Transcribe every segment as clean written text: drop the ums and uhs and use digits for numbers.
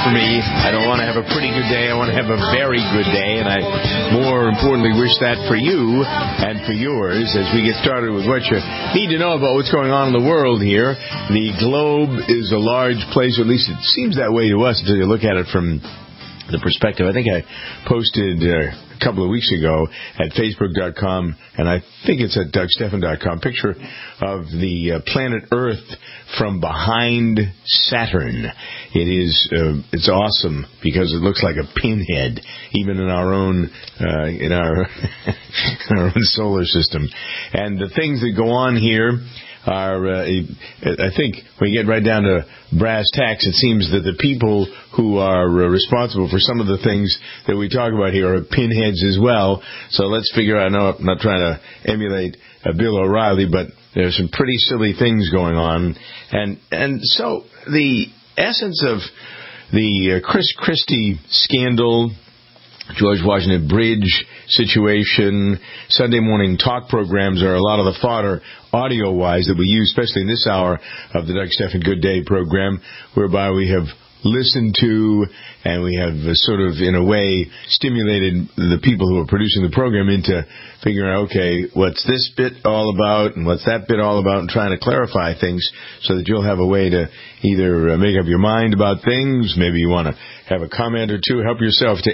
for me. I don't want to have a pretty good day. I want to have a very good day. And I, more importantly, wish that for you and for yours as we get started with what you need to know about what's going on in the world here. The globe is a large place, or at least it seems that way to us until you look at it from the perspective. I think I posted a couple of weeks ago at Facebook.com, and I think it's at DougStephan.com, picture of the planet Earth from behind Saturn. It's awesome because it looks like a pinhead, even in our own in our own solar system. And the things that go on here are, I think, when you get right down to brass tacks, it seems that the people who are responsible for some of the things that we talk about here are pinheads as well. So let's figure out, no, I'm not trying to emulate Bill O'Reilly, but there's some pretty silly things going on. And so the essence of the Chris Christie scandal, George Washington Bridge situation, Sunday morning talk programs are a lot of the fodder audio-wise that we use, especially in this hour of the Doug Stephan Good Day program, whereby we have listened to and we have sort of, in a way, stimulated the people who are producing the program into figuring out, okay, what's this bit all about and what's that bit all about, and trying to clarify things so that you'll have a way to either make up your mind about things, maybe you want to have a comment or two, help yourself to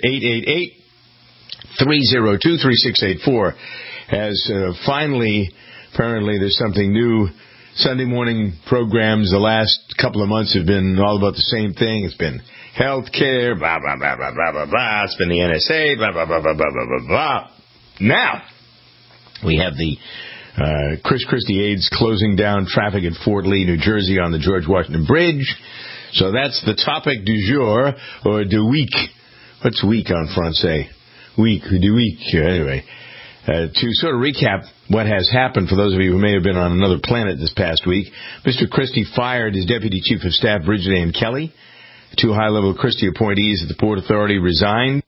888-302-3684. As finally, apparently there's something new. Sunday morning programs the last couple of months have been all about the same thing. It's been health care, blah, blah, blah, blah, blah, blah, blah. It's been the NSA, blah, blah, blah, blah, blah, blah, blah, blah. Now, we have the Chris Christie aides closing down traffic at Fort Lee, New Jersey on the George Washington Bridge. So that's the topic du jour, or du week. What's week en français? Week, du week. Anyway, to sort of recap what has happened for those of you who may have been on another planet this past week, Mr. Christie fired his Deputy Chief of Staff, Bridget Ann Kelly. Two high-level Christie appointees at the Port Authority resigned.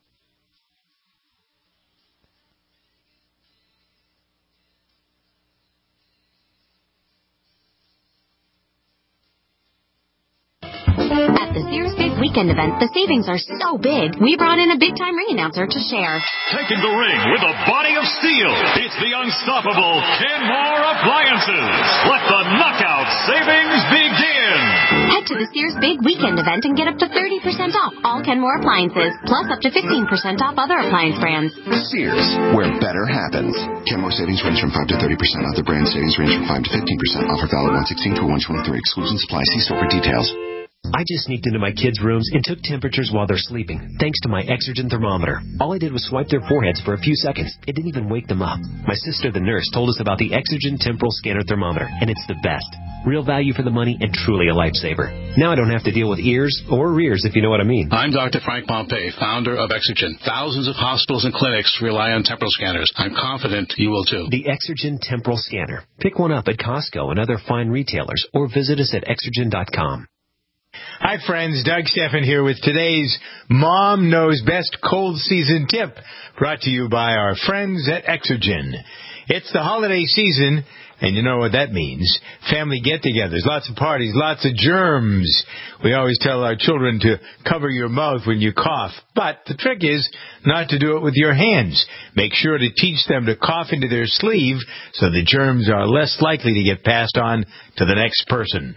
At the Sears Big Weekend event, the savings are so big, we brought in a big-time ring announcer to share. Taking the ring with a body of steel, it's the unstoppable Kenmore Appliances. Let the knockout savings begin. Head to the Sears Big Weekend event and get up to 30% off all Kenmore appliances, plus up to 15% off other appliance brands. Sears, where better happens. Kenmore savings range from 5 to 30%. Other brand savings range from 5 to 15%. Offer valid 1/16 to 1/23. Exclusions apply. See store for details. I just sneaked into my kids' rooms and took temperatures while they're sleeping, thanks to my Exergen thermometer. All I did was swipe their foreheads for a few seconds. It didn't even wake them up. My sister, the nurse, told us about the Exergen Temporal Scanner Thermometer, and it's the best. Real value for the money and truly a lifesaver. Now I don't have to deal with ears or rears, if you know what I mean. I'm Dr. Frank Pompey, founder of Exergen. Thousands of hospitals and clinics rely on temporal scanners. I'm confident you will too. The Exergen Temporal Scanner. Pick one up at Costco and other fine retailers, or visit us at Exergen.com. Hi, friends. Doug Stephan here with today's Mom Knows Best Cold Season Tip, brought to you by our friends at Exergen. It's the holiday season, and you know what that means. Family get-togethers, lots of parties, lots of germs. We always tell our children to cover your mouth when you cough, but the trick is not to do it with your hands. Make sure to teach them to cough into their sleeve so the germs are less likely to get passed on to the next person.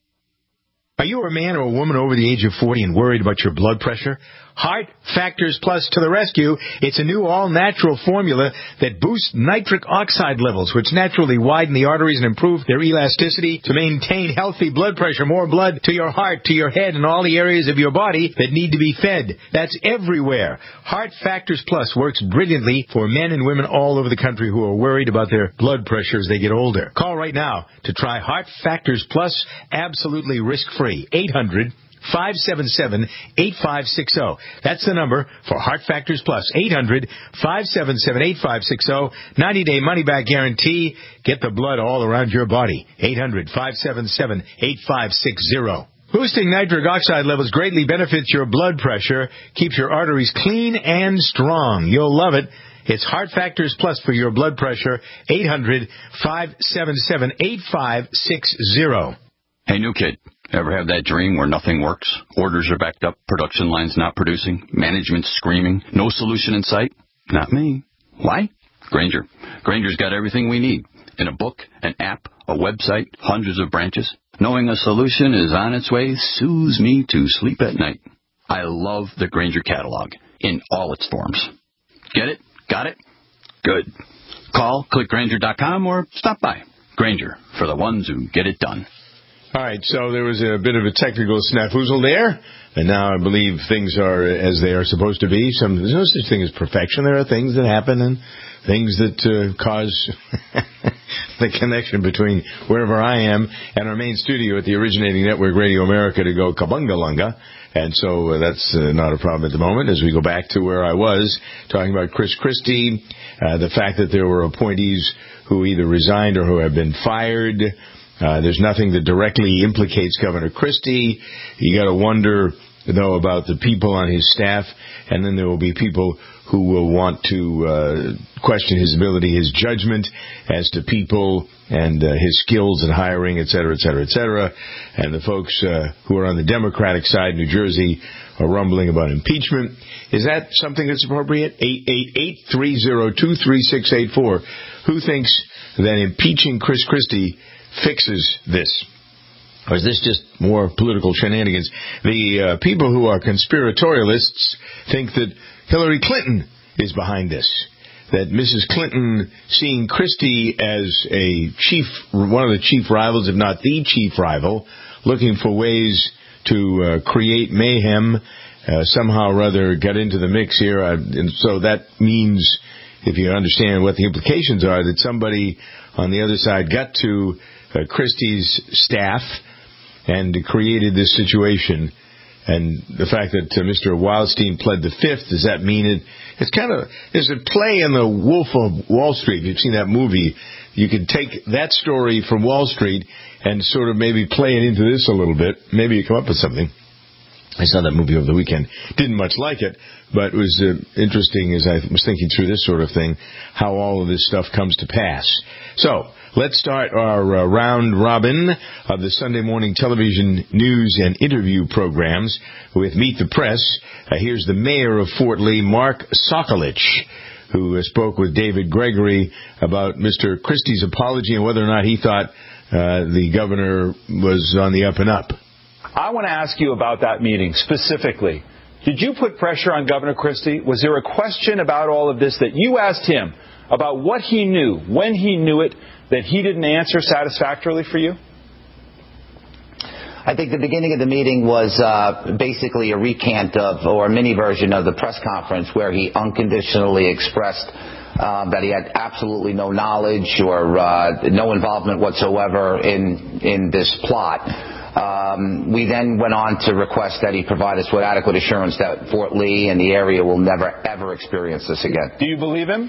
Are you a man or a woman over the age of 40 and worried about your blood pressure? Heart Factors Plus to the rescue. It's a new all-natural formula that boosts nitric oxide levels, which naturally widen the arteries and improve their elasticity to maintain healthy blood pressure, more blood to your heart, to your head, and all the areas of your body that need to be fed. That's everywhere. Heart Factors Plus works brilliantly for men and women all over the country who are worried about their blood pressure as they get older. Call right now to try Heart Factors Plus absolutely risk-free. 800-577-8560. That's the number for Heart Factors Plus. 800-577-8560. 90-day money-back guarantee. Get the blood all around your body. 800-577-8560. Boosting nitric oxide levels greatly benefits your blood pressure, keeps your arteries clean and strong. You'll love it. It's Heart Factors Plus for your blood pressure. 800-577-8560. Hey, new kid, Ever have that dream where nothing works? Orders are backed up, production lines not producing, management screaming, no solution in sight? Not me. Why? Grainger. Grainger's got everything we need. In a book, an app, a website, hundreds of branches. Knowing a solution is on its way soothes me to sleep at night. I love the Grainger catalog in all its forms. Get it? Got it? Good. Call, click Grainger.com, or stop by. Grainger, for the ones who get it done. All right, so there was a bit of a technical snafuzzle there, and now I believe things are as they are supposed to be. There's no such thing as perfection. There are things that happen and things that cause the connection between wherever I am and our main studio at the originating network, Radio America, to go kabungalunga. And so that's not a problem at the moment as we go back to where I was, talking about Chris Christie, the fact that there were appointees who either resigned or who have been fired. There's nothing that directly implicates Governor Christie. You got to wonder, though, about the people on his staff, and then there will be people who will want to question his ability, his judgment as to people and his skills in hiring, et cetera, et cetera, et cetera. And the folks who are on the Democratic side, New Jersey, are rumbling about impeachment. Is that something that's appropriate? 888-302-3684. Who thinks that impeaching Chris Christie fixes this? Or is this just more political shenanigans? The people who are conspiratorialists think that Hillary Clinton is behind this. That Mrs. Clinton, seeing Christie as one of the chief rivals, if not the chief rival, looking for ways to create mayhem, somehow or other get into the mix here. And so that means, if you understand what the implications are, that somebody on the other side got to Christie's staff and created this situation. And the fact that Mr. Wildstein pled the fifth, does that mean there's a play in The Wolf of Wall Street. If you've seen that movie, you could take that story from Wall Street and sort of maybe play it into this a little bit. Maybe you come up with something. I saw that movie over the weekend. Didn't much like it, but it was interesting as I was thinking through this sort of thing, how all of this stuff comes to pass. So, let's start our round robin of the Sunday morning television news and interview programs with Meet the Press. Here's the mayor of Fort Lee, Mark Sokolich, who spoke with David Gregory about Mr. Christie's apology and whether or not he thought the governor was on the up and up. I want to ask you about that meeting specifically. Did you put pressure on Governor Christie? Was there a question about all of this that you asked him about what he knew, when he knew it, that he didn't answer satisfactorily for you? I think the beginning of the meeting was basically a recant of, or a mini version of the press conference where he unconditionally expressed that he had absolutely no knowledge or no involvement whatsoever in this plot. We then went on to request that he provide us with adequate assurance that Fort Lee and the area will never, ever experience this again. Do you believe him?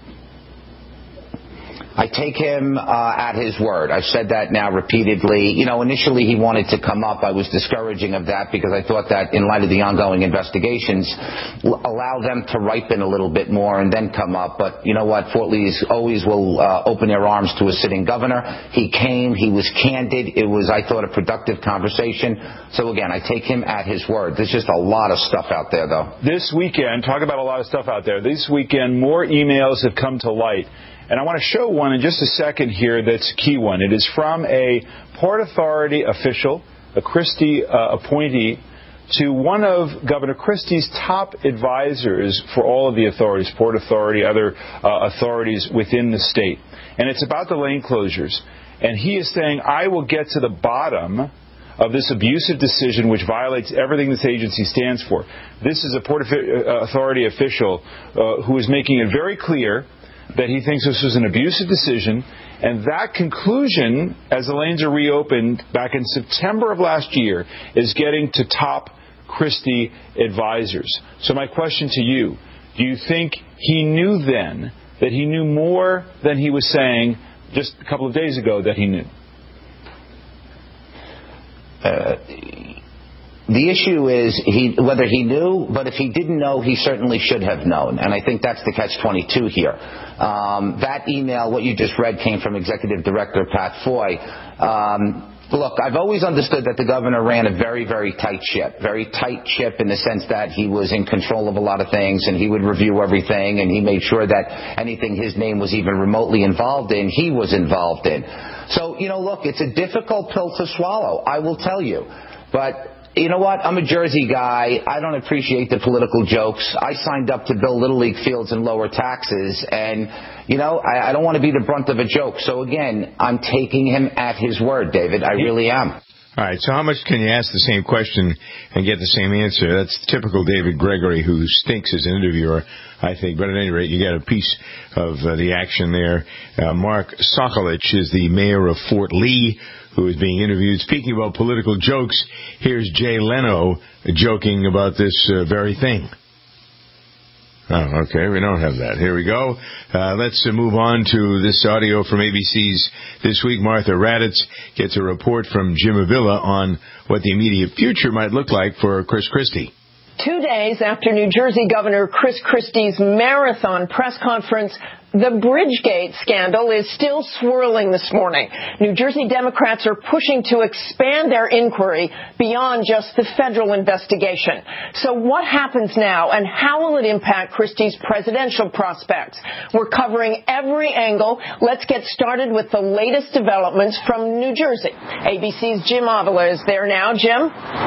I take him at his word. I've said that now repeatedly. You know, initially he wanted to come up. I was discouraging of that because I thought that in light of the ongoing investigations, allow them to ripen a little bit more and then come up. But you know what? Fort Lee always will open their arms to a sitting governor. He came. He was candid. It was, I thought, a productive conversation. So again, I take him at his word. There's just a lot of stuff out there, though. This weekend, talk about a lot of stuff out there. This weekend, more emails have come to light. And I want to show one in just a second here that's a key one. It is from a Port Authority official, a Christie appointee, to one of Governor Christie's top advisors for all of the authorities, Port Authority, other authorities within the state. And it's about the lane closures. And he is saying, I will get to the bottom of this abusive decision which violates everything this agency stands for. This is a Port Authority official who is making it very clear that he thinks this was an abusive decision, and that conclusion, as the lanes are reopened back in September of last year, is getting to top Christie advisors. So my question to you, do you think he knew then that he knew more than he was saying just a couple of days ago that he knew? The issue is whether he knew, but if he didn't know, he certainly should have known. And I think that's the catch-22 here. That email, what you just read, came from Executive Director Pat Foy. Look, I've always understood that the governor ran a very, very tight ship in the sense that he was in control of a lot of things, and he would review everything, and he made sure that anything his name was even remotely involved in, he was involved in. So, look, it's a difficult pill to swallow, I will tell you. But you know what? I'm a Jersey guy. I don't appreciate the political jokes. I signed up to build Little League fields and lower taxes, and I don't want to be the brunt of a joke. So again, I'm taking him at his word, David. I really am. All right, so how much can you ask the same question and get the same answer? That's typical David Gregory, who stinks as an interviewer, I think. But at any rate, you get a piece of the action there. Mark Sokolich is the mayor of Fort Lee, who is being interviewed. Speaking about political jokes, here's Jay Leno joking about this very thing. Oh, okay, we don't have that. Here we go. Let's move on to this audio from ABC's This Week. Martha Raddatz gets a report from Jim Avila on what the immediate future might look like for Chris Christie. 2 days after New Jersey Governor Chris Christie's marathon press conference, the Bridgegate scandal is still swirling this morning. New Jersey Democrats are pushing to expand their inquiry beyond just the federal investigation. So what happens now, and how will it impact Christie's presidential prospects? We're covering every angle. Let's get started with the latest developments from New Jersey. ABC's Jim Avila is there now. Jim?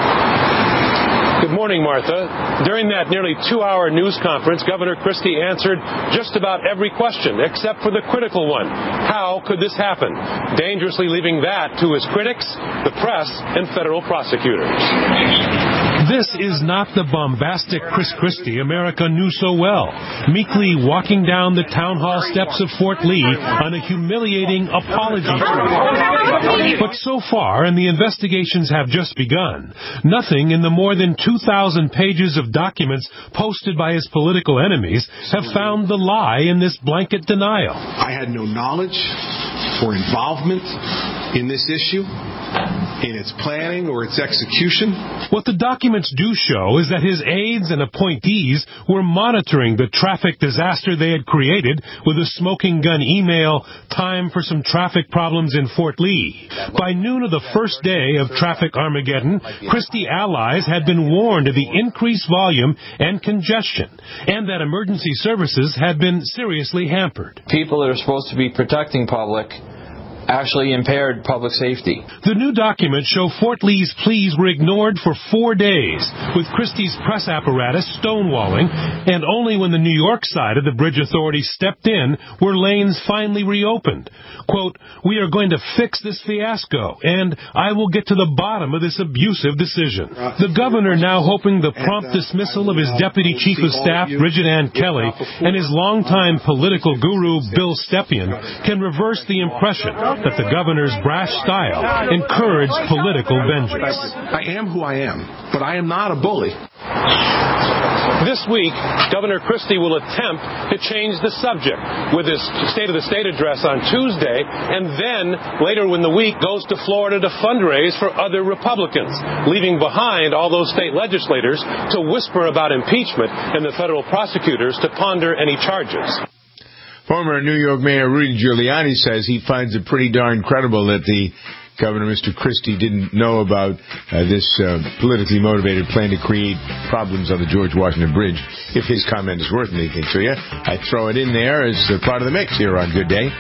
Good morning, Martha. During that nearly 2-hour news conference, Governor Christie answered just about every question, except for the critical one. How could this happen? Dangerously leaving that to his critics, the press, and federal prosecutors. This is not the bombastic Chris Christie America knew so well, meekly walking down the town hall steps of Fort Lee on a humiliating apology trail. But so far, and the investigations have just begun, nothing in the more than 2,000 pages of documents posted by his political enemies have found the lie in this blanket denial. I had no knowledge or involvement in this issue, in its planning or its execution. What the documents do show is that his aides and appointees were monitoring the traffic disaster they had created with a smoking gun email, "Time for some traffic problems in Fort Lee." By noon of the first day of traffic Armageddon, Christie allies had been warned of the increased volume and congestion, and that emergency services had been seriously hampered. People that are supposed to be protecting public actually impaired public safety. The new documents show Fort Lee's pleas were ignored for 4 days, with Christie's press apparatus stonewalling, and only when the New York side of the bridge authority stepped in were lanes finally reopened. Quote, "We are going to fix this fiasco, and I will get to the bottom of this abusive decision." The governor now hoping the prompt dismissal of his deputy chief of staff, Bridget Ann Kelly, and his longtime political guru, Bill Stepien, can reverse the impression that the governor's brash style encouraged political vengeance. I am who I am, but I am not a bully. This week, Governor Christie will attempt to change the subject with his State of the State address on Tuesday, and then later in the week goes to Florida to fundraise for other Republicans, leaving behind all those state legislators to whisper about impeachment and the federal prosecutors to ponder any charges. Former New York Mayor Rudy Giuliani says he finds it pretty darn credible that the Governor, Mr. Christie, didn't know about this politically motivated plan to create problems on the George Washington Bridge, if his comment is worth anything to you. I throw it in there as part of the mix here on Good Day.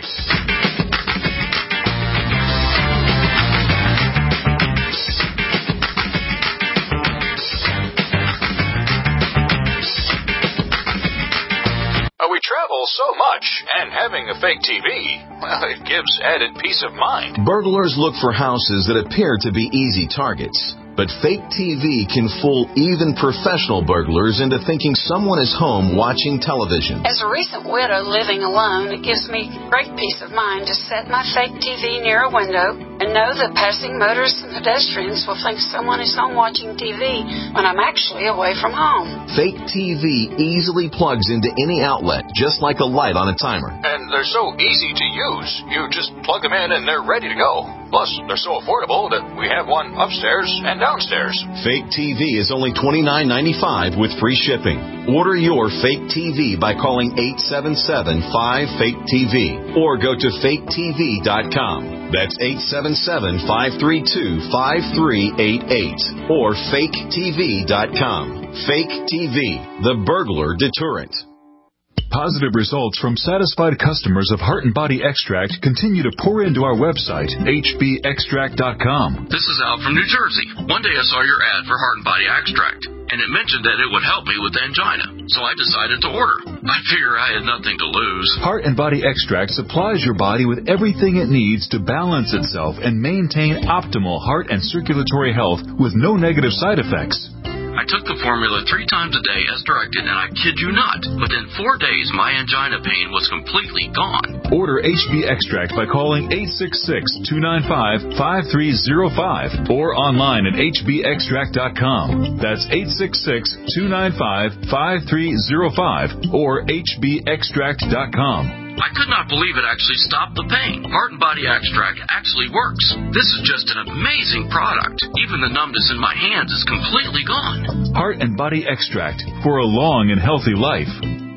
We travel so much, and having a fake TV, well, it gives added peace of mind. Burglars look for houses that appear to be easy targets. But fake TV can fool even professional burglars into thinking someone is home watching television. As a recent widow living alone, it gives me great peace of mind to set my fake TV near a window and know that passing motorists and pedestrians will think someone is home watching TV when I'm actually away from home. Fake TV easily plugs into any outlet, just like a light on a timer. And they're so easy to use. You just plug them in and they're ready to go. Plus, they're so affordable that we have one upstairs and downstairs. Fake TV is only $29.95 with free shipping. Order your fake TV by calling 877-5-FAKE-TV or go to faketv.com. That's 877-532-5388 or faketv.com. Fake TV, the burglar deterrent. Positive results from satisfied customers of Heart and Body Extract continue to pour into our website, hbextract.com. This is Al from New Jersey. One day I saw your ad for Heart and Body Extract, and it mentioned that it would help me with angina, so I decided to order. I figure I had nothing to lose. Heart and Body Extract supplies your body with everything it needs to balance itself and maintain optimal heart and circulatory health with no negative side effects. I took the formula 3 times a day as directed, and I kid you not, within 4 days my angina pain was completely gone. Order HB Extract by calling 866-295-5305 or online at hbextract.com. That's 866-295-5305 or hbextract.com. I could not believe it actually stopped the pain. Heart and Body Extract actually works. This is just an amazing product. Even the numbness in my hands is completely gone. Heart and Body Extract for a long and healthy life.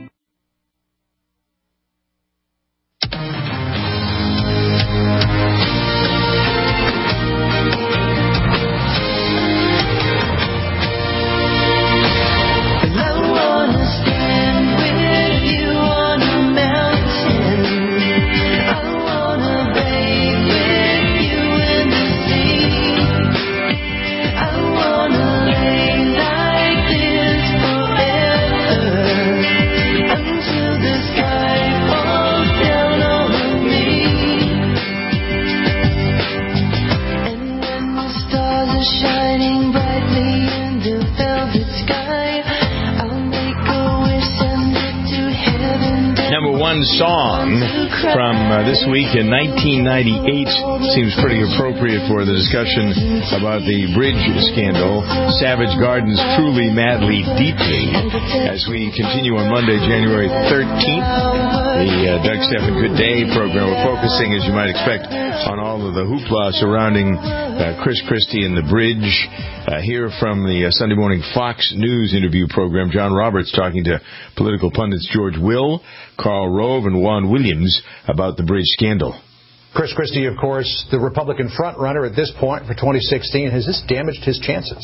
Song from this week in 1998 seems pretty appropriate for the discussion about the bridge scandal. Savage Gardens, Truly, Madly, Deeply. As we continue on Monday, January 13th, the Doug Stephan Good Day program. We're focusing, as you might expect, on all of the hoopla surrounding Chris Christie and the bridge. Here from the Sunday morning Fox News interview program, John Roberts talking to political pundits George Will, Karl Rove, and Juan Williams about the bridge scandal. Chris Christie, of course, the Republican frontrunner at this point for 2016. Has this damaged his chances?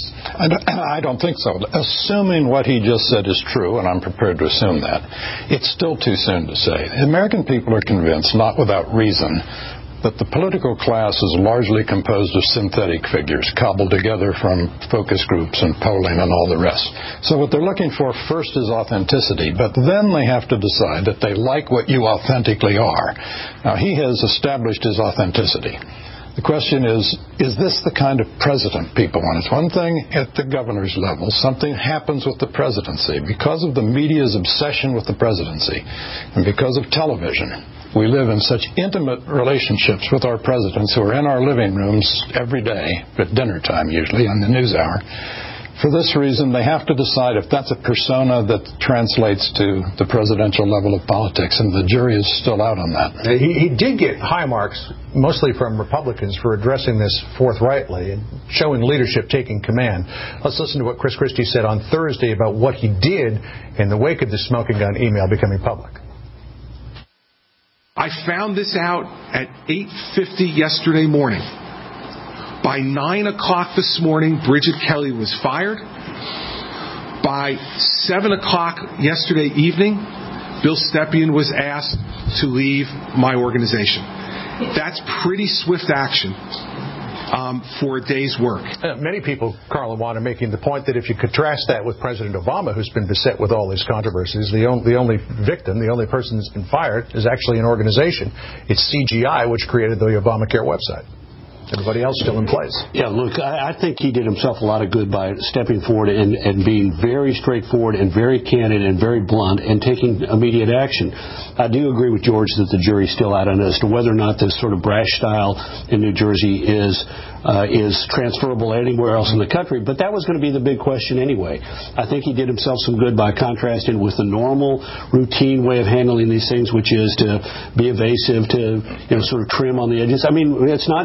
I don't think so. Assuming what he just said is true, and I'm prepared to assume that, it's still too soon to say. The American people are convinced, not without reason, that the political class is largely composed of synthetic figures cobbled together from focus groups and polling and all the rest. So what they're looking for first is authenticity, but then they have to decide that they like what you authentically are. Now, he has established his authenticity. The question is this the kind of president people want? It's one thing at the governor's level. Something happens with the presidency. Because of the media's obsession with the presidency and because of television, we live in such intimate relationships with our presidents who are in our living rooms every day, at dinner time usually, on the news hour. For this reason, they have to decide if that's a persona that translates to the presidential level of politics, and the jury is still out on that. He did get high marks, mostly from Republicans, for addressing this forthrightly and showing leadership, taking command. Let's listen to what Chris Christie said on Thursday about what he did in the wake of the smoking gun email becoming public. I found this out at 8:50 yesterday morning. By 9 o'clock this morning, Bridget Kelly was fired. By 7 o'clock yesterday evening, Bill Stepien was asked to leave my organization. That's pretty swift action for a day's work. Many people, Karl and Juan, are making the point that if you contrast that with President Obama, who's been beset with all these controversies, the only victim, the only person that's been fired is actually an organization. It's CGI, which created the Obamacare website. Everybody else still in place. Yeah, look, I think he did himself a lot of good by stepping forward and being very straightforward and very candid and very blunt and taking immediate action. I do agree with George that the jury's still out on as to whether or not this sort of brash style in New Jersey is transferable anywhere else in the country, but that was going to be the big question anyway. I think he did himself some good by contrasting with the normal, routine way of handling these things, which is to be evasive, to sort of trim on the edges. I mean, it's not.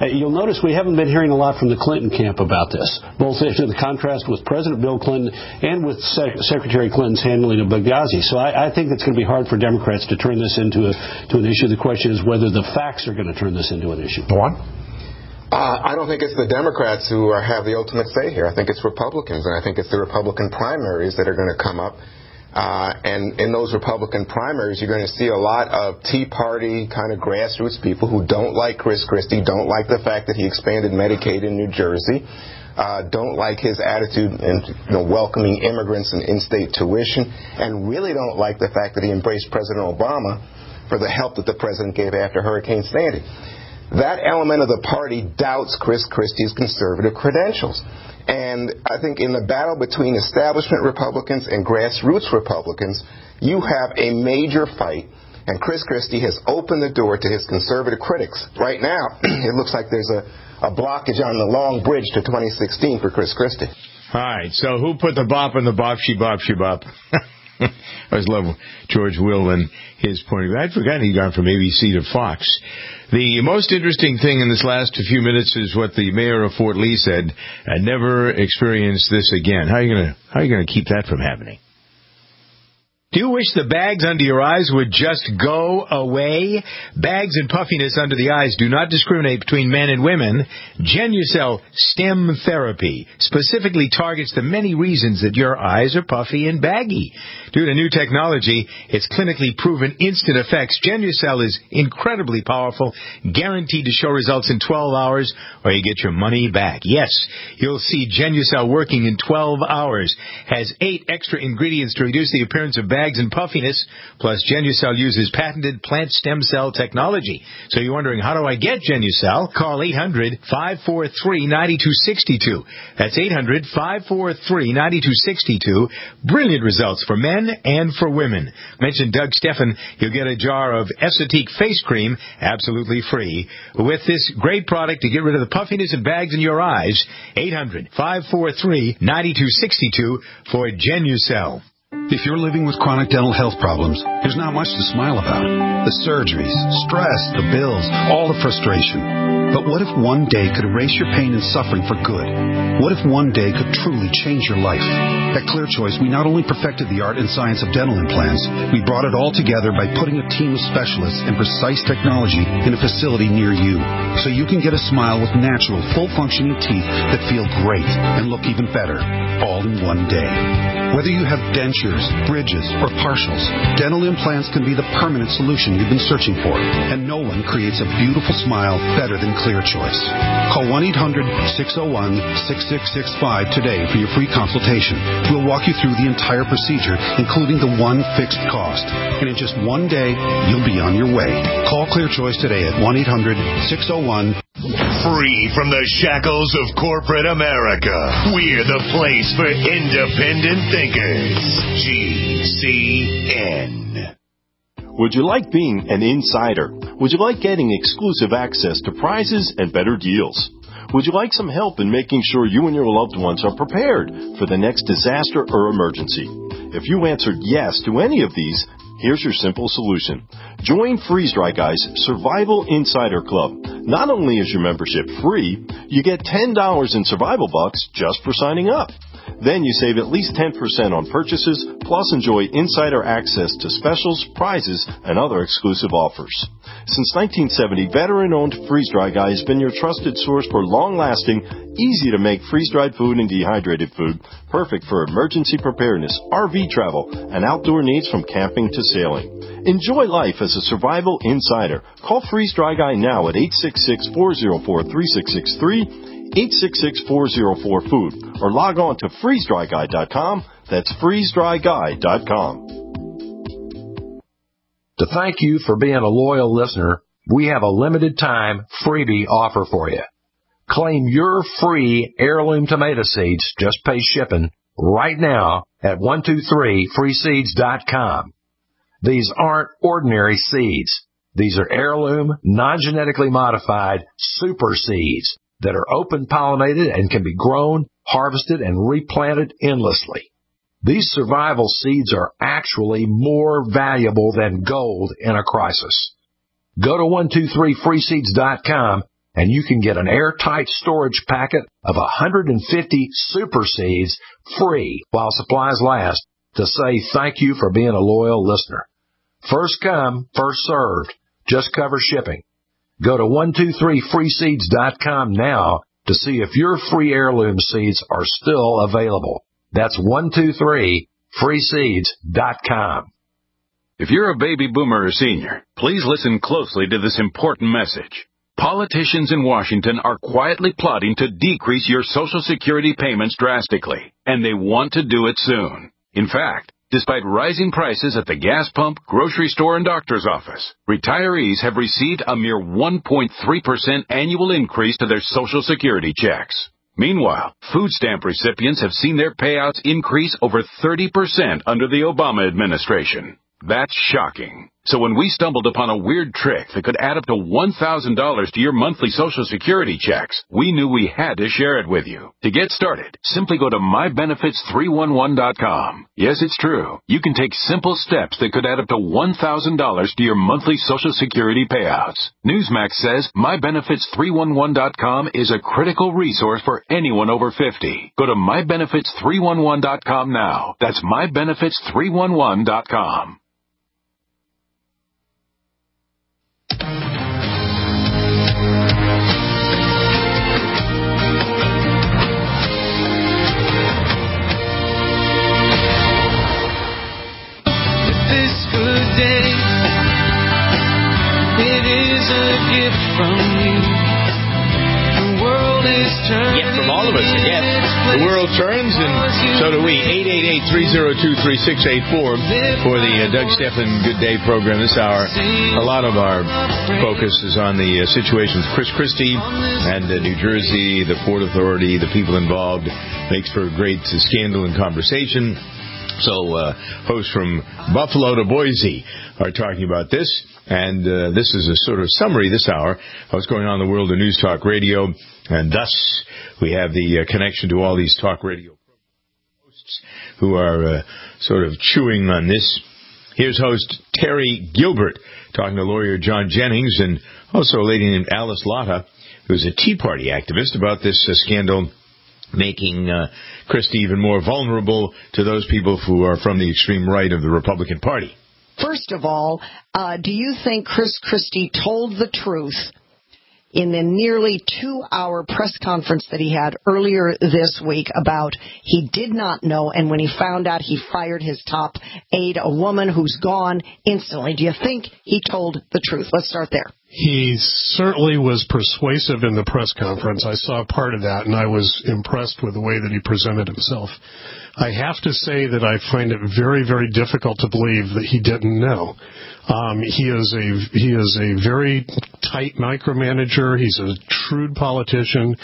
You'll notice we haven't been hearing a lot from the Clinton camp about this, both in the contrast with President Bill Clinton and with Secretary Clinton's handling of Benghazi. So I think it's going to be hard for Democrats to turn this into an issue. The question is whether the facts are going to turn this into an issue. Go on. I don't think it's the Democrats who have the ultimate say here. I think it's Republicans, and I think it's the Republican primaries that are going to come up. And in those Republican primaries, you're going to see a lot of Tea Party kind of grassroots people who don't like Chris Christie, don't like the fact that he expanded Medicaid in New Jersey, don't like his attitude in welcoming immigrants and in-state tuition, and really don't like the fact that he embraced President Obama for the help that the president gave after Hurricane Sandy. That element of the party doubts Chris Christie's conservative credentials. And I think in the battle between establishment Republicans and grassroots Republicans, you have a major fight, and Chris Christie has opened the door to his conservative critics. Right now, it looks like there's a blockage on the long bridge to 2016 for Chris Christie. All right, so who put the bop in the bop, she bop, she bop? I always love George Will and his point of view. I'd forgotten he'd gone from ABC to Fox. The most interesting thing in this last few minutes is what the mayor of Fort Lee said: "I never experienced this again." How are you gonna keep that from happening? Do you wish the bags under your eyes would just go away? Bags and puffiness under the eyes do not discriminate between men and women. Genucel Stem Therapy specifically targets the many reasons that your eyes are puffy and baggy. Due to new technology, its clinically proven instant effects, Genucel is incredibly powerful, guaranteed to show results in 12 hours, or you get your money back. Yes, you'll see Genucel working in 12 hours. Has 8 extra ingredients to reduce the appearance of bags and puffiness, plus Genucel uses patented plant stem cell technology. So you're wondering, how do I get Genucel? Call 800-543-9262. That's 800-543-9262. Brilliant results for men and for women. Mention Doug Steffen, you'll get a jar of Esotique face cream absolutely free. With this great product to get rid of the puffiness and bags in your eyes, 800-543-9262 for Genucel. If you're living with chronic dental health problems, there's not much to smile about. The surgeries, stress, the bills, all the frustration. But what if one day could erase your pain and suffering for good? What if one day could truly change your life? At ClearChoice, we not only perfected the art and science of dental implants, we brought it all together by putting a team of specialists and precise technology in a facility near you, so you can get a smile with natural, full-functioning teeth that feel great and look even better, all in one day. Whether you have dentures, bridges, or partials, dental implants can be the permanent solution you've been searching for, and no one creates a beautiful smile better than ClearChoice. Call 1-800-601-6665 today for your free consultation. We'll walk you through the entire procedure, including the one fixed cost. And in just one day, you'll be on your way. Call ClearChoice today at 1-800-601. Free from the shackles of corporate America, we're the place for independent thinkers. GCN. Would you like being an insider? Would you like getting exclusive access to prizes and better deals? Would you like some help in making sure you and your loved ones are prepared for the next disaster or emergency? If you answered yes to any of these, here's your simple solution. Join Freeze Dry Guy's Survival Insider Club. Not only is your membership free, you get $10 in survival bucks just for signing up. Then you save at least 10% on purchases, plus enjoy insider access to specials, prizes, and other exclusive offers. Since 1970, veteran-owned Freeze Dry Guy has been your trusted source for long-lasting, easy-to-make freeze-dried food and dehydrated food, perfect for emergency preparedness, RV travel, and outdoor needs from camping to sailing. Enjoy life as a survival insider. Call Freeze Dry Guy now at 866-404-3663, 866-404-FOOD, or log on to freezedryguy.com. That's freezedryguy.com. To thank you for being a loyal listener, we have a limited time freebie offer for you. Claim your free heirloom tomato seeds, just pay shipping, right now at 123freeseeds.com. These aren't ordinary seeds. These are heirloom, non-genetically modified super seeds that are open-pollinated and can be grown, harvested, and replanted endlessly. These survival seeds are actually more valuable than gold in a crisis. Go to 123freeseeds.com and you can get an airtight storage packet of 150 super seeds free while supplies last to say thank you for being a loyal listener. First come, first served. Just cover shipping. Go to 123freeseeds.com now to see if your free heirloom seeds are still available. That's 123freeseeds.com. If you're a baby boomer or senior, please listen closely to this important message. Politicians in Washington are quietly plotting to decrease your Social Security payments drastically, and they want to do it soon. In fact, despite rising prices at the gas pump, grocery store, and doctor's office, retirees have received a mere 1.3% annual increase to their Social Security checks. Meanwhile, food stamp recipients have seen their payouts increase over 30% under the Obama administration. That's shocking. So when we stumbled upon a weird trick that could add up to $1,000 to your monthly Social Security checks, we knew we had to share it with you. To get started, simply go to mybenefits311.com. Yes, it's true. You can take simple steps that could add up to $1,000 to your monthly Social Security payouts. Newsmax says mybenefits311.com is a critical resource for anyone over 50. Go to mybenefits311.com now. That's mybenefits311.com. From all of us, again. The world turns, and so do we. 888-302-3684 for the Doug Stephan Good Day program this hour. A lot of our focus is on the situation with Chris Christie and New Jersey, the Port Authority, the people involved. Makes for a great scandal and conversation. So hosts from Buffalo to Boise are talking about this, and this is a sort of summary this hour of what's going on in the world of News Talk Radio, and thus we have the connection to all these talk radio hosts who are sort of chewing on this. Here's host Terry Gilbert talking to lawyer John Jennings, and also a lady named Alice Lotta, who's a Tea Party activist, about this scandal making Christie even more vulnerable to those people who are from the extreme right of the Republican Party. First of all, do you think Chris Christie told the truth in the nearly 2-hour press conference that he had earlier this week about he did not know, and when he found out, he fired his top aide, a woman who's gone instantly? Do you think he told the truth? Let's start there. He certainly was persuasive in the press conference. I saw part of that, and I was impressed with the way that he presented himself. I have to say that I find it very, very difficult to believe that he didn't know. He is a very tight micromanager. He's a shrewd politician.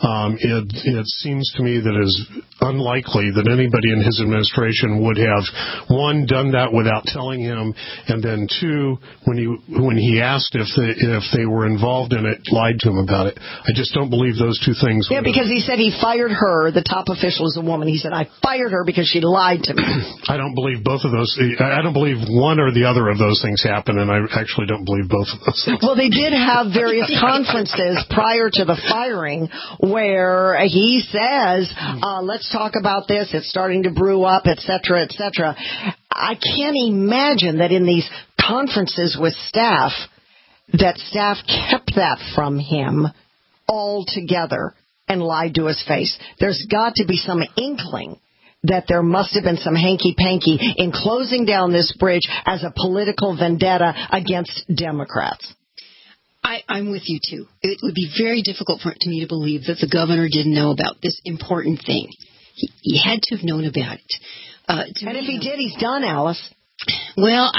It seems to me that it is unlikely that anybody in his administration would have, one, done that without telling him, and then two, when he asked if they were involved in it, lied to him about it. I just don't believe those two things. Yeah, because he said he fired her. The top official is a woman. He said, I fired her because she lied to me. I don't believe both of those. I don't believe one or the other of those things happened, and I actually don't believe both of those things. Well, they did have various conferences prior to the firing where he says, let's talk about this. It's starting to brew up, et cetera, et cetera. I can't imagine that in these conferences with staff, that staff kept that from him altogether and lied to his face. There's got to be some inkling that there must have been some hanky-panky in closing down this bridge as a political vendetta against Democrats. I'm with you, too. It would be very difficult for me to believe that the governor didn't know about this important thing. He had to have known about it. And if he did, he's done, Alice. Well,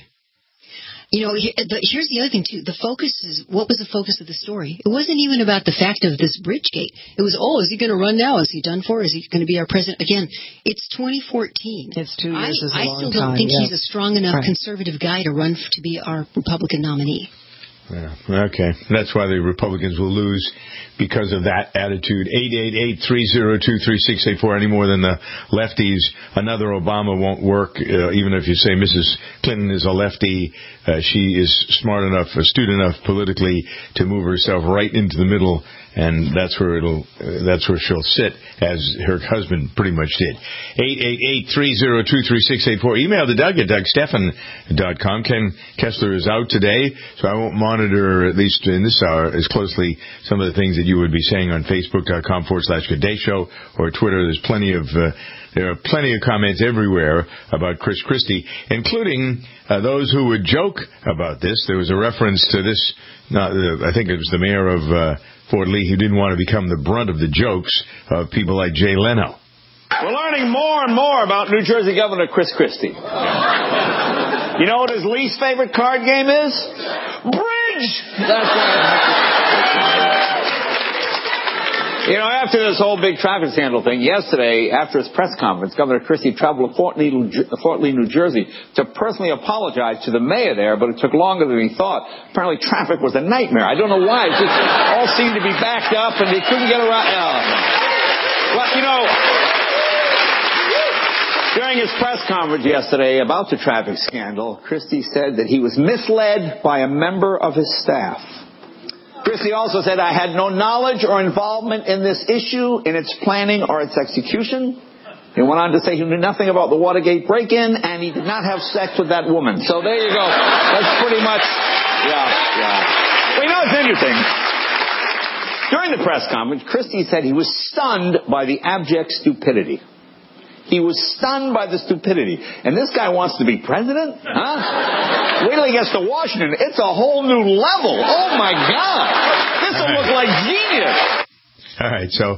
here's the other thing, too. What was the focus of the story? It wasn't even about the fact of this Bridgegate. It was, is he going to run now? Is he done for? Is he going to be our president? Again, it's 2014. It's 2 years is a long time. I still don't think he's a strong enough conservative guy to run to be our Republican nominee. Yeah, okay. That's why the Republicans will lose, because of that attitude. 888-302-3684. Any more than the lefties. Another Obama won't work, even if you say Mrs. Clinton is a lefty. She is smart enough, astute enough politically to move herself right into the middle, and that's where she'll sit, as her husband pretty much did. 888-302-3684. Email to Doug at DougStephan.com. Ken Kessler is out today, so I won't monitor, at least in this hour, as closely some of the things that you would be saying on Facebook.com/Good Day Show or Twitter. There are plenty of comments everywhere about Chris Christie, including those who would joke about this. There was a reference to this, I think it was the mayor of Fort Lee, who didn't want to become the brunt of the jokes of people like Jay Leno. We're learning more and more about New Jersey Governor Chris Christie. You know what his least favorite card game is? Bridge! That's right. You know, after this whole big traffic scandal thing, yesterday, after his press conference, Governor Christie traveled to Fort Lee, New Jersey, to personally apologize to the mayor there, but it took longer than he thought. Apparently, traffic was a nightmare. I don't know why. It just all seemed to be backed up, and they couldn't get around. Well, you know, during his press conference yesterday about the traffic scandal, Christie said that he was misled by a member of his staff. Christie also said, I had no knowledge or involvement in this issue, in its planning or its execution. He went on to say he knew nothing about the Watergate break-in, and he did not have sex with that woman. So there you go. That's pretty much, Well, you know, it's interesting. During the press conference, Christie said he was stunned by the abject stupidity. He was stunned by the stupidity. And this guy wants to be president? Huh? Wait till he gets to Washington. It's a whole new level. Oh, my God. This will look like genius. All right, so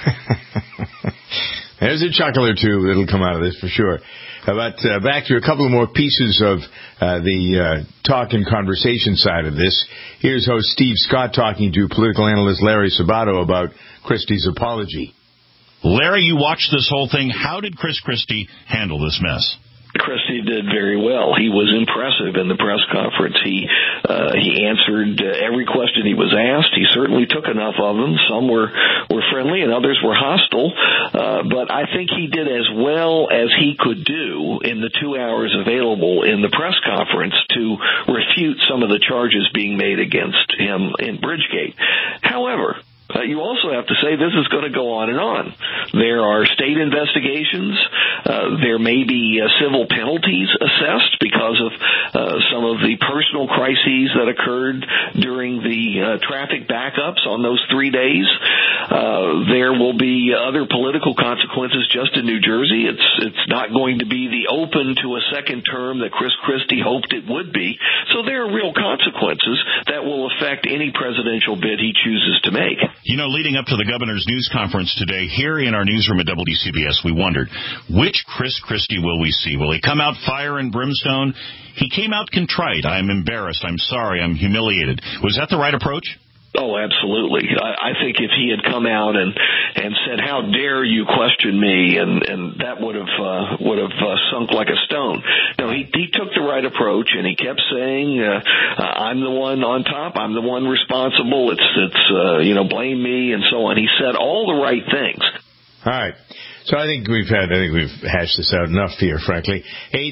there's a chuckle or two that'll come out of this for sure. But back to a couple of more pieces of the talk and conversation side of this. Here's host Steve Scott talking to political analyst Larry Sabato about Christie's apology. Larry, you watched this whole thing. How did Chris Christie handle this mess? Christie did very well. He was impressive in the press conference. He answered every question he was asked. He certainly took enough of them. Some were friendly and others were hostile. But I think he did as well as he could do in the 2 hours available in the press conference to refute some of the charges being made against him in Bridgegate. However, you also have to say this is going to go on and on. There are state investigations. There may be civil penalties assessed because of some of the personal crises that occurred during the traffic backups on those 3 days. There will be other political consequences just in New Jersey. It's not going to be the open to a second term that Chris Christie hoped it would be. So there are real consequences that will affect any presidential bid he chooses to make. You know, leading up to the governor's news conference today, here in our newsroom at WCBS, we wondered, which Chris Christie will we see? Will he come out fire and brimstone? He came out contrite. I'm embarrassed. I'm sorry. I'm humiliated. Was that the right approach? Oh, absolutely. I think if he had come out and said, "How dare you question me," and that would have sunk like a stone. No, he took the right approach, and he kept saying, "I'm the one on top. I'm the one responsible. It's blame me," and so on. He said all the right things. All right. So I think we've hashed this out enough here, frankly.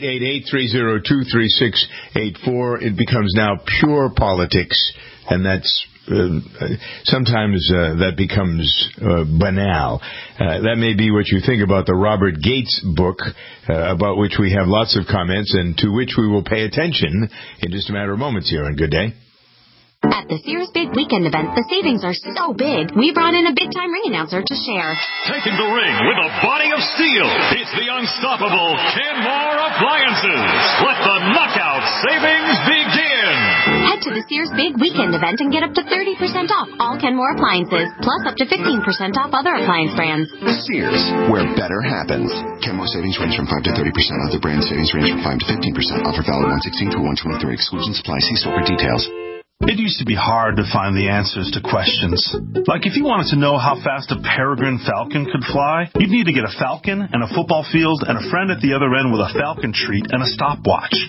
888-302-3684. It becomes now pure politics, and that's sometimes that becomes banal. That may be what you think about the Robert Gates book, about which we have lots of comments and to which we will pay attention in just a matter of moments here on Good Day. At the Sears Big Weekend event, the savings are so big, we brought in a big-time ring announcer to share. Taking the ring with a body of steel, it's the unstoppable Kenmore Appliances. Let the knockout savings begin. Head to the Sears Big Weekend event and get up to 30% off all Kenmore appliances, plus up to 15% off other appliance brands. Sears, where better happens. Kenmore savings range from 5 to 30%. Other brand savings range from 5 to 15%. Offer valid 1/16 to 1/23. Exclusions apply. See store for details. It used to be hard to find the answers to questions. Like if you wanted to know how fast a peregrine falcon could fly, you'd need to get a falcon and a football field and a friend at the other end with a falcon treat and a stopwatch.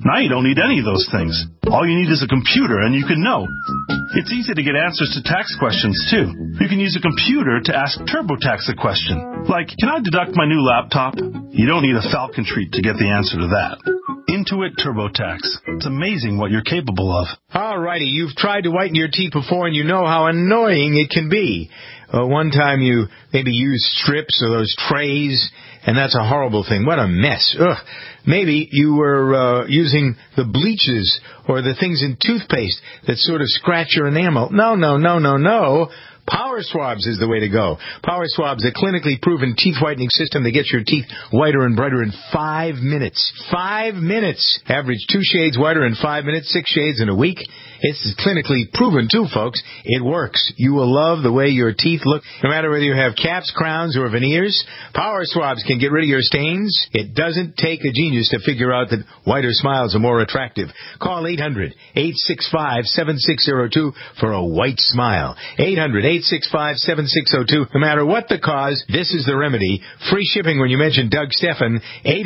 Now you don't need any of those things. All you need is a computer, and you can know. It's easy to get answers to tax questions, too. You can use a computer to ask TurboTax a question, like, can I deduct my new laptop? You don't need a Falcon treat to get the answer to that. Intuit TurboTax. It's amazing what you're capable of. All righty, you've tried to whiten your teeth before, and you know how annoying it can be. One time you maybe used strips or those trays, and that's a horrible thing. What a mess. Ugh. Maybe you were using the bleaches or the things in toothpaste that sort of scratch your enamel. No. Power Swabs is the way to go. Power Swabs, a clinically proven teeth whitening system that gets your teeth whiter and brighter in 5 minutes. 5 minutes. Average 2 shades whiter in 5 minutes, 6 shades in a week. It's clinically proven, too, folks. It works. You will love the way your teeth look, no matter whether you have caps, crowns, or veneers. Power Swabs can get rid of your stains. It doesn't take a genius to figure out that whiter smiles are more attractive. Call 800-865-7602 for a white smile. 800-865-7602. No matter what the cause, this is the remedy. Free shipping when you mention Doug Stephan.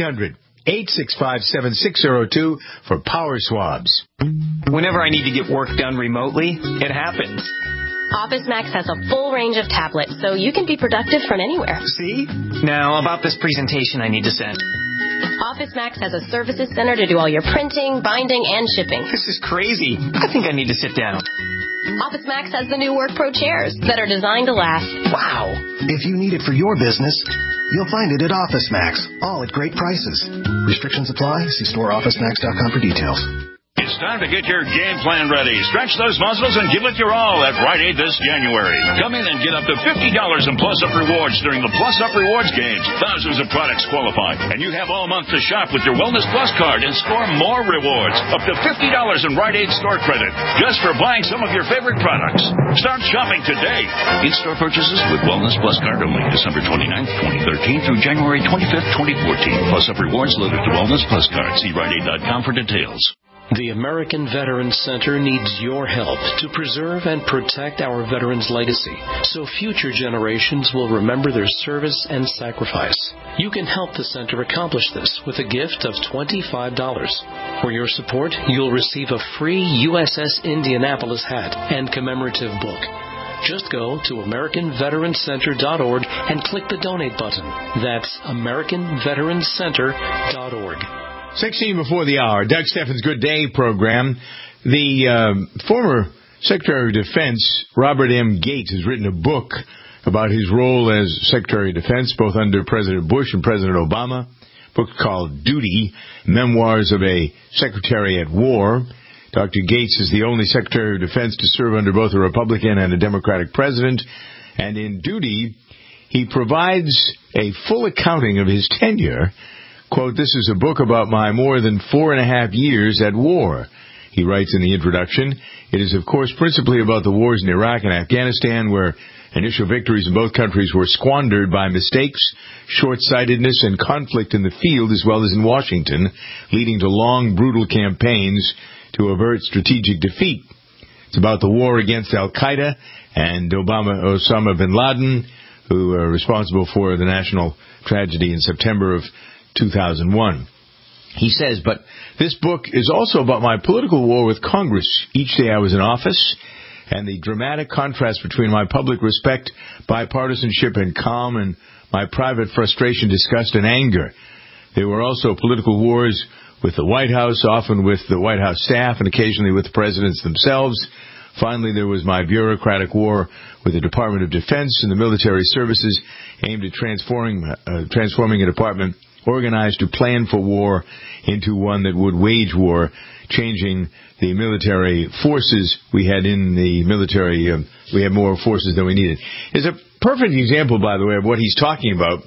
800-865-7602 for Power Swabs. Whenever I need to get work done remotely, it happens. Office Max has a full range of tablets, so you can be productive from anywhere. See? Now, about this presentation I need to send. Office Max has a services center to do all your printing, binding, and shipping. This is crazy. I think I need to sit down. Office Max has the new Work Pro chairs that are designed to last. Wow. If you need it for your business, you'll find it at Office Max, all at great prices. Restrictions apply. See storeofficemax.com for details. It's time to get your game plan ready. Stretch those muscles and give it your all at Rite Aid this January. Come in and get up to $50 in plus-up rewards during the plus-up rewards games. Thousands of products qualify, and you have all month to shop with your Wellness Plus card and score more rewards. Up to $50 in Rite Aid store credit just for buying some of your favorite products. Start shopping today. In-store purchases with Wellness Plus card only December 29th, 2013 through January 25th, 2014. Plus-up rewards loaded to Wellness Plus card. See RiteAid.com for details. The American Veterans Center needs your help to preserve and protect our veterans' legacy so future generations will remember their service and sacrifice. You can help the center accomplish this with a gift of $25. For your support, you'll receive a free USS Indianapolis hat and commemorative book. Just go to AmericanVeteransCenter.org and click the donate button. That's AmericanVeteransCenter.org. 16 before the hour, Doug Stephan's Good Day program. The former Secretary of Defense, Robert M. Gates, has written a book about his role as Secretary of Defense, both under President Bush and President Obama. A book called Duty, Memoirs of a Secretary at War. Dr. Gates is the only Secretary of Defense to serve under both a Republican and a Democratic president. And in Duty, he provides a full accounting of his tenure. Quote, "This is a book about my more than 4.5 years at war," he writes in the introduction. "It is, of course, principally about the wars in Iraq and Afghanistan, where initial victories in both countries were squandered by mistakes, short-sightedness, and conflict in the field as well as in Washington, leading to long, brutal campaigns to avert strategic defeat. It's about the war against al-Qaeda and Osama bin Laden, who are responsible for the national tragedy in September of 2001. He says, but this book is also about my political war with Congress each day I was in office, and the dramatic contrast between my public respect, bipartisanship, and calm, and my private frustration, disgust, and anger. There were also political wars with the White House, often with the White House staff, and occasionally with the presidents themselves. Finally, there was my bureaucratic war with the Department of Defense and the military services, aimed at transforming a department organized to plan for war into one that would wage war, changing the military forces we had in the military. We had more forces than we needed. It's a perfect example, by the way, of what he's talking about.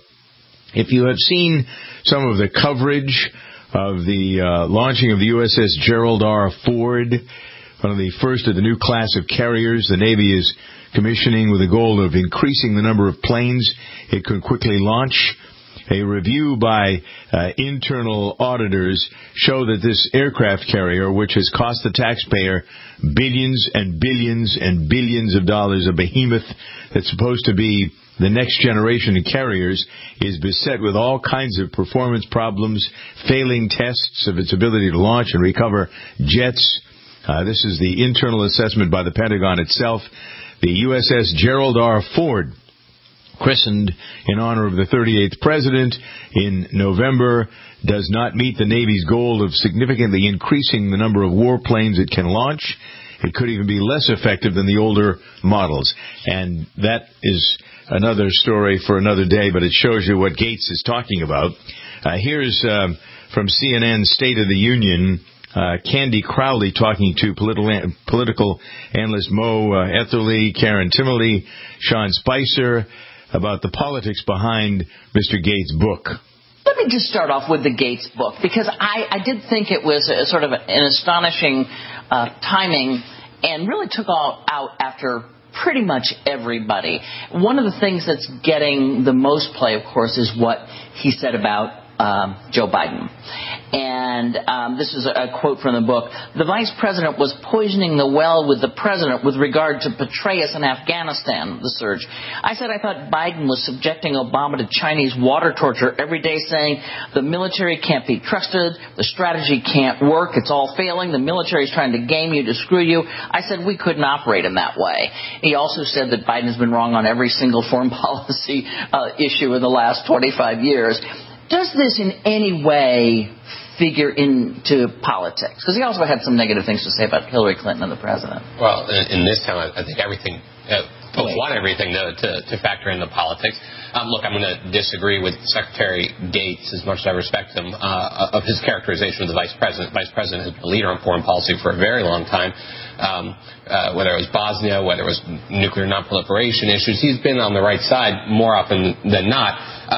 If you have seen some of the coverage of the launching of the USS Gerald R. Ford, one of the first of the new class of carriers the Navy is commissioning with the goal of increasing the number of planes it could quickly launch. A review by internal auditors show that this aircraft carrier, which has cost the taxpayer billions and billions and billions of dollars, a behemoth that's supposed to be the next generation of carriers is beset with all kinds of performance problems, failing tests of its ability to launch and recover jets. This is the internal assessment by the Pentagon itself. The USS Gerald R. Ford, christened in honor of the 38th president in November, does not meet the Navy's goal of significantly increasing the number of warplanes it can launch. It could even be less effective than the older models. And that is another story for another day, but it shows you what Gates is talking about. Here's from CNN's State of the Union, Candy Crowley talking to political analyst Mo Etherly, Karen Timmerly, Sean Spicer about the politics behind Mr. Gates' book. Let me just start off with the Gates book, because I did think it was a sort of an astonishing timing, and really took all out after pretty much everybody. One of the things that's getting the most play, of course, is what he said about Joe Biden. And this is a quote from the book. The vice president was poisoning the well with the president with regard to Petraeus in Afghanistan, the surge. I said I thought Biden was subjecting Obama to Chinese water torture every day, saying the military can't be trusted, the strategy can't work, it's all failing, the military is trying to game you, to screw you. I said we couldn't operate in that way. He also said that Biden has been wrong on every single foreign policy issue in the last 25 years. Does this in any way figure into politics? Because he also had some negative things to say about Hillary Clinton and the president. Well, in this time, I think everything, folks want everything to factor into politics. Look, I'm going to disagree with Secretary Gates, as much as I respect him, of his characterization of the vice president. The vice president has been a leader on foreign policy for a very long time. Whether it was Bosnia, whether it was nuclear nonproliferation issues, he's been on the right side more often than not.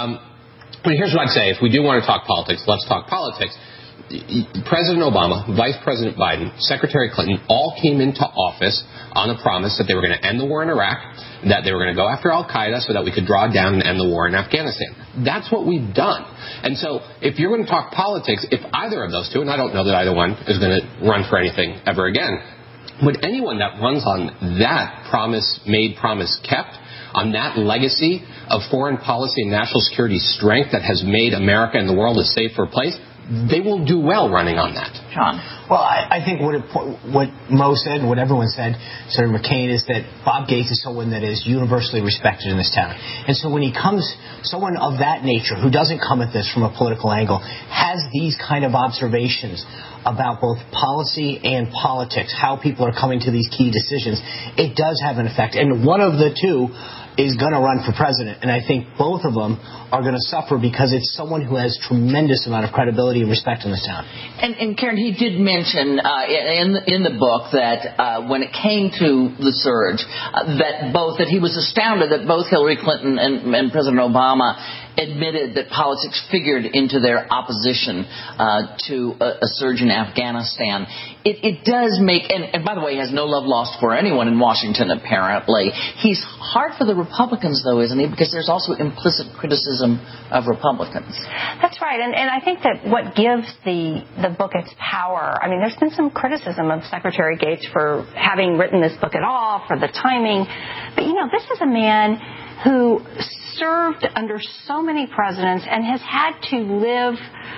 But here's what I'd say. If we do want to talk politics, let's talk politics. President Obama, Vice President Biden, Secretary Clinton all came into office on a promise that they were going to end the war in Iraq, that they were going to go after al-Qaeda so that we could draw down and end the war in Afghanistan. That's what we've done. And so if you're going to talk politics, if either of those two, and I don't know that either one is going to run for anything ever again, but anyone that runs on that promise made, promise kept, on that legacy of foreign policy and national security strength that has made America and the world a safer place, they will do well running on that. John? Well, I think what Mo said and what everyone said, Senator McCain, is that Bob Gates is someone that is universally respected in this town. And so when he comes, someone of that nature, who doesn't come at this from a political angle, has these kind of observations about both policy and politics, how people are coming to these key decisions, it does have an effect. And one of the two is going to run for president. And I think both of them are going to suffer because it's someone who has tremendous amount of credibility and respect in this town. And Karen, he did mention in the book that when it came to the surge, that he was astounded that both Hillary Clinton and President Obama admitted that politics figured into their opposition to a surge in Afghanistan. It does make, and by the way, he has no love lost for anyone in Washington, apparently. He's hard for the Republicans, though, isn't he? Because there's also implicit criticism of Republicans. That's right. And I think that what gives the book its power, I mean, there's been some criticism of Secretary Gates for having written this book at all, for the timing. But, this is a man who served under so many presidents and has had to live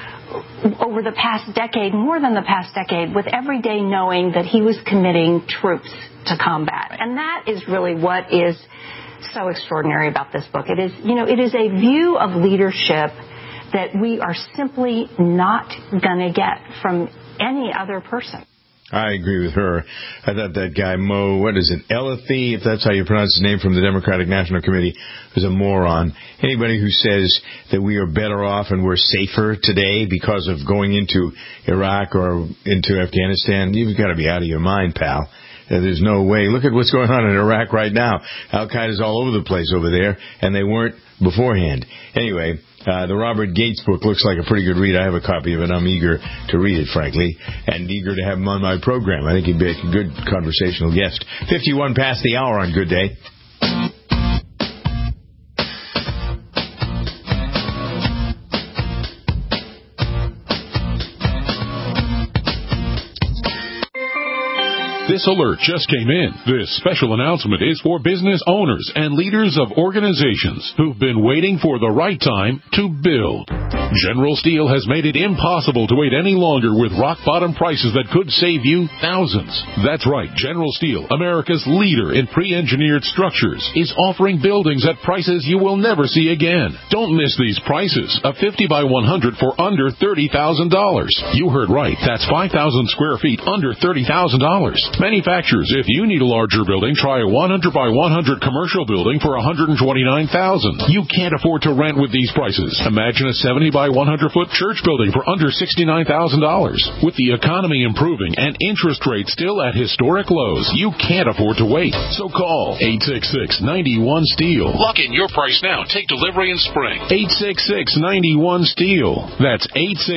over the past decade, more than the past decade, with every day knowing that he was committing troops to combat. And that is really what is so extraordinary about this book. It is, it is a view of leadership that we are simply not going to get from any other person. I agree with her. I thought that guy, Mo, Elliothy, if that's how you pronounce his name, from the Democratic National Committee, is a moron. Anybody who says that we are better off and we're safer today because of going into Iraq or into Afghanistan, you've got to be out of your mind, pal. There's no way. Look at what's going on in Iraq right now. Al-Qaeda's all over the place over there, and they weren't beforehand. Anyway, the Robert Gates book looks like a pretty good read. I have a copy of it. I'm eager to read it, frankly, and eager to have him on my program. I think he'd be a good conversational guest. 51 past the hour on Good Day. This This alert just came in. This special announcement is for business owners and leaders of organizations who've been waiting for the right time to build. General Steel has made it impossible to wait any longer with rock-bottom prices that could save you thousands. That's right. General Steel, America's leader in pre-engineered structures, is offering buildings at prices you will never see again. Don't miss these prices. A 50 by 100 for under $30,000. You heard right. That's 5,000 square feet under $30,000. Manufacturers, if you need a larger building, try a 100 by 100 commercial building for $129,000. You can't afford to rent with these prices. Imagine a 70 by 100-foot church building for under $69,000. With the economy improving and interest rates still at historic lows, you can't afford to wait. So call 866-91-STEEL. Lock in your price now. Take delivery in spring. 866-91-STEEL. That's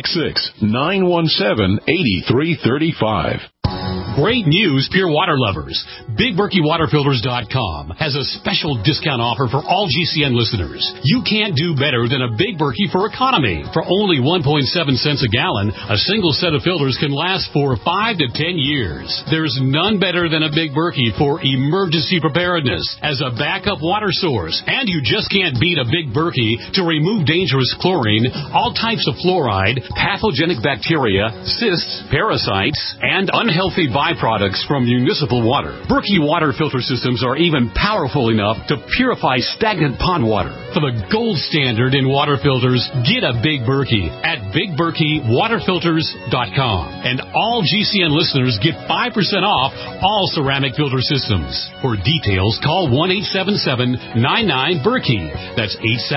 866-917-8335. Great news, pure water lovers. BigBerkeyWaterFilters.com has a special discount offer for all GCN listeners. You can't do better than a Big Berkey for economy. For only 1.7 cents a gallon, a single set of filters can last for 5 to 10 years. There's none better than a Big Berkey for emergency preparedness as a backup water source. And you just can't beat a Big Berkey to remove dangerous chlorine, all types of fluoride, pathogenic bacteria, cysts, parasites, and unhealthy byproducts from municipal water. Berkey water filter systems are even powerful enough to purify stagnant pond water. For the gold standard in water filters, get a Big Berkey at BigBerkeyWaterFilters.com. And all GCN listeners get 5% off all ceramic filter systems. For details, call 1-877-99-BERKEY. That's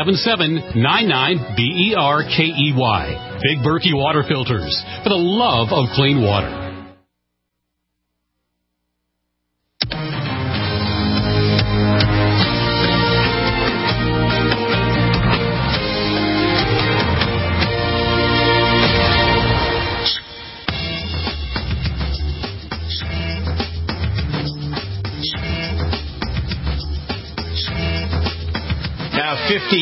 877-99-BERKEY. Big Berkey Water Filters, for the love of clean water. Now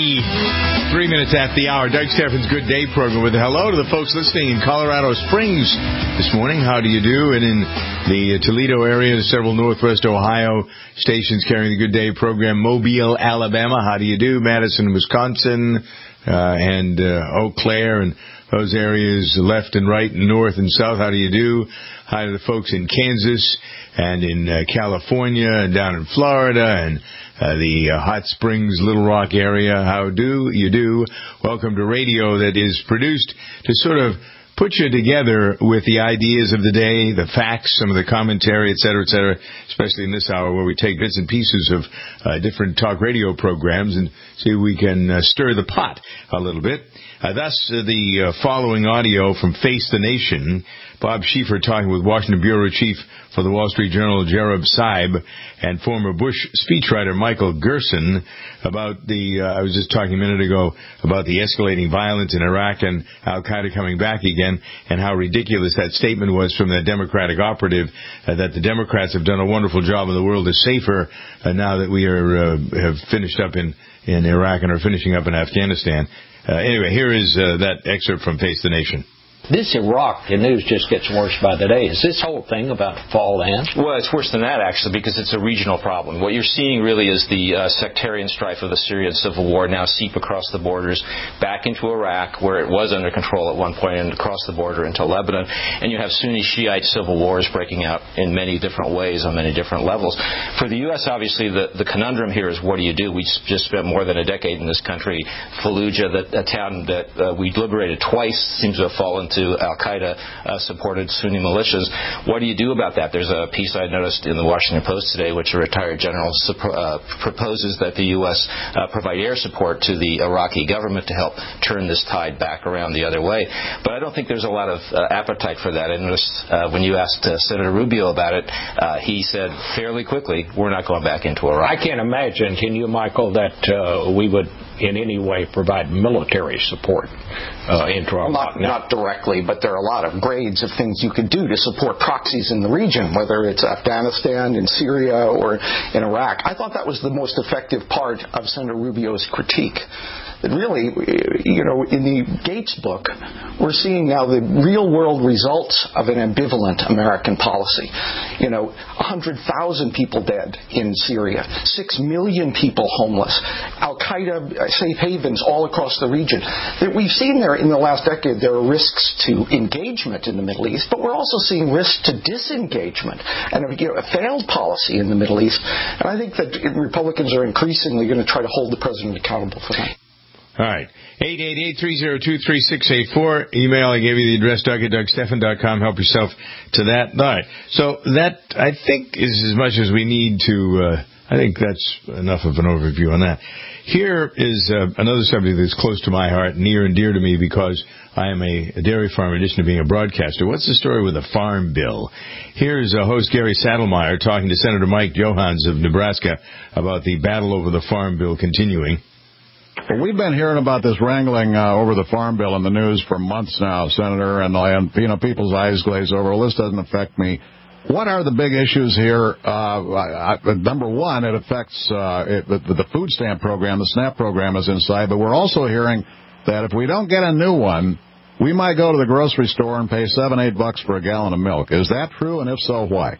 53 minutes after the hour. Doug Steffens' Good Day program with a hello to the folks listening in Colorado Springs this morning. How do you do? And in the Toledo area, several Northwest Ohio stations carrying the Good Day program. Mobile, Alabama. How do you do? Madison, Wisconsin, and Eau Claire and those areas left and right and north and south. How do you do? Hi to the folks in Kansas and in California and down in Florida and the Hot Springs, Little Rock area. How do you do? Welcome to radio that is produced to sort of put you together with the ideas of the day, the facts, some of the commentary, et cetera, especially in this hour where we take bits and pieces of different talk radio programs and see if we can stir the pot a little bit. Thus, the following audio from Face the Nation. Bob Schieffer talking with Washington Bureau Chief for the Wall Street Journal, Jared Seib, and former Bush speechwriter Michael Gerson about I was just talking a minute ago about the escalating violence in Iraq and Al-Qaeda coming back again, and how ridiculous that statement was from the Democratic operative, that the Democrats have done a wonderful job and the world is safer now that we have finished up in Iraq and are finishing up in Afghanistan. Anyway, here is that excerpt from Face the Nation. This Iraq, the news just gets worse by the day. Is this whole thing about fall in? Well, it's worse than that, actually, because it's a regional problem. What you're seeing really is the sectarian strife of the Syrian civil war now seep across the borders back into Iraq, where it was under control at one point, and across the border into Lebanon. And you have Sunni Shiite civil wars breaking out in many different ways on many different levels. For the U.S., obviously, the conundrum here is what do you do? We just spent more than a decade in this country. Fallujah, a town that we liberated twice, seems to have fallen to Al-Qaeda-supported Sunni militias. What do you do about that? There's a piece I noticed in the Washington Post today, which a retired general proposes that the U.S. Provide air support to the Iraqi government to help turn this tide back around the other way. But I don't think there's a lot of appetite for that. I noticed when you asked Senator Rubio about it, he said fairly quickly, we're not going back into Iraq. I can't imagine, can you, Michael, that we would in any way provide military support into Iraq. Not directly, but there are a lot of grades of things you could do to support proxies in the region, whether it's Afghanistan, in Syria, or in Iraq. I thought that was the most effective part of Senator Rubio's critique. That really, in the Gates book, we're seeing now the real-world results of an ambivalent American policy. 100,000 people dead in Syria, 6 million people homeless, Al-Qaeda safe havens all across the region. That we've seen there in the last decade, there are risks to engagement in the Middle East, but we're also seeing risks to disengagement and a failed policy in the Middle East. And I think that Republicans are increasingly going to try to hold the president accountable for that. All right. 888-302-3684. Email, I gave you the address, Doug@DougStephan.com. Help yourself to that. All right. So that, I think, is as much as we need to, I think that's enough of an overview on that. Here is another subject that's close to my heart, near and dear to me, because I am a dairy farmer in addition to being a broadcaster. What's the story with the Farm Bill? Here's host Gary Saddlemeyer talking to Senator Mike Johanns of Nebraska about the battle over the Farm Bill continuing. Well, we've been hearing about this wrangling over the Farm Bill in the news for months now, Senator, and people's eyes glaze over. Well, this doesn't affect me. What are the big issues here? Number one, it affects the food stamp program. The SNAP program is inside, but we're also hearing that if we don't get a new one, we might go to the grocery store and pay $7-8 for a gallon of milk. Is that true, and if so, why?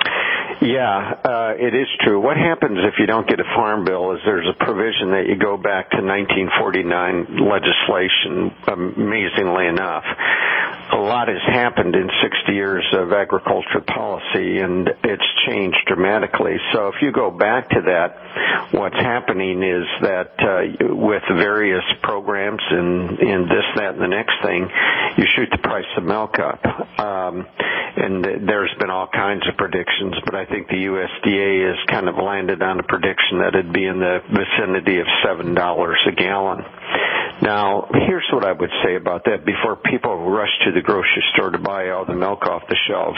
Yeah, it is true. What happens if you don't get a farm bill is there's a provision that you go back to 1949 legislation, amazingly enough. A lot has happened in 60 years of agriculture policy, and it's changed dramatically. So if you go back to that, what's happening is that with various programs and this, that, and the next thing, you shoot the price of milk up. And there's been all kinds of predictions, but I think the USDA has kind of landed on a prediction that it'd be in the vicinity of $7 a gallon. Now, here's what I would say about that before people rush to the grocery store to buy all the milk off the shelves.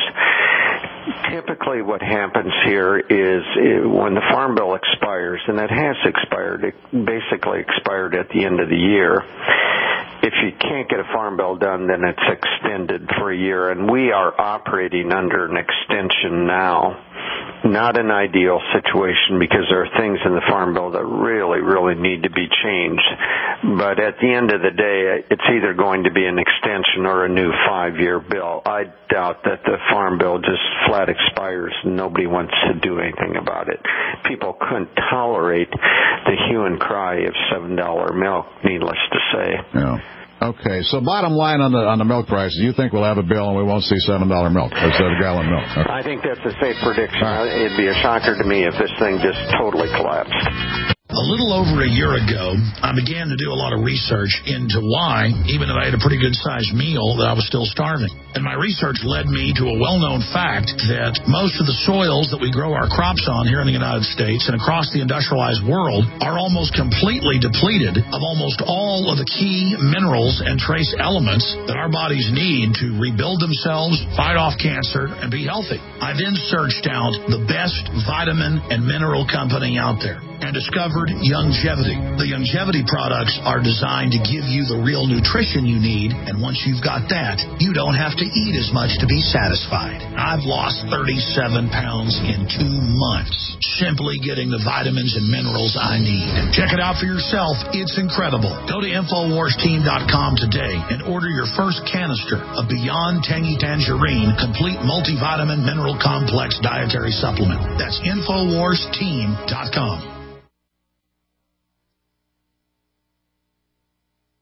Typically what happens here is when the Farm Bill expires, and it has expired, it basically expired at the end of the year. If you can't get a Farm Bill done, then it's extended for a year, and we are operating under an extension now. Not an ideal situation because there are things in the Farm Bill that really, really need to be changed. But at the end of the day, it's either going to be an extension or a new 5-year bill. I doubt that the Farm Bill just flat expires and nobody wants to do anything about it. People couldn't tolerate the hue and cry of $7 milk, needless to say. Yeah. Okay, so bottom line on the milk prices, you think we'll have a bill and we won't see $7 milk instead of gallon milk? Okay. I think that's a safe prediction. It'd be a shocker to me if this thing just totally collapsed. A little over a year ago, I began to do a lot of research into why, even though I had a pretty good-sized meal, that I was still starving. And my research led me to a well-known fact that most of the soils that we grow our crops on here in the United States and across the industrialized world are almost completely depleted of almost all of the key minerals and trace elements that our bodies need to rebuild themselves, fight off cancer, and be healthy. I then searched out the best vitamin and mineral company out there and discovered Youngevity. The Youngevity products are designed to give you the real nutrition you need, and once you've got that, you don't have to eat as much to be satisfied. I've lost 37 pounds in 2 months, simply getting the vitamins and minerals I need. Check it out for yourself. It's incredible. Go to InfoWarsTeam.com today and order your first canister of Beyond Tangy Tangerine Complete Multivitamin Mineral Complex Dietary Supplement. That's InfoWarsTeam.com.